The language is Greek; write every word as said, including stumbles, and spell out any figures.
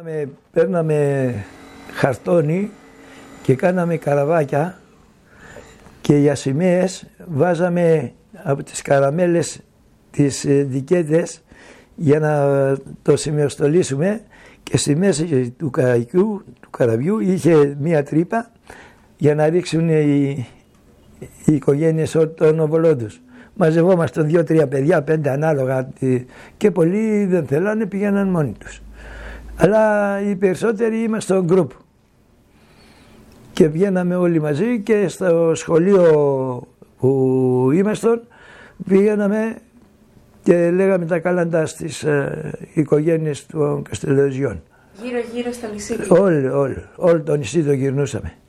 Παίρναμε, παίρναμε χαρτόνι και κάναμε καραβάκια και για σημαίες βάζαμε από τις καραμέλες τις δικέτες για να το σημεοστολίσουμε και στη μέση του καραβιού, του καραβιού είχε μία τρύπα για να ρίξουν οι, οι οικογένειες των οβολών τους. Μαζευόμασταν δύο-τρία παιδιά, πέντε ανάλογα και πολλοί δεν θέλανε, πήγαιναν μόνοι τους. Αλλά οι περισσότεροι είμαστε στο γκρουπ και βγαίναμε όλοι μαζί και στο σχολείο που ήμασταν πήγαιναμε και λέγαμε τα κάλαντα στις ε, οικογένειες των Καστελεοζιών. Γύρω γύρω στο νησί. Όλοι, όλοι, όλο το νησί το γυρνούσαμε.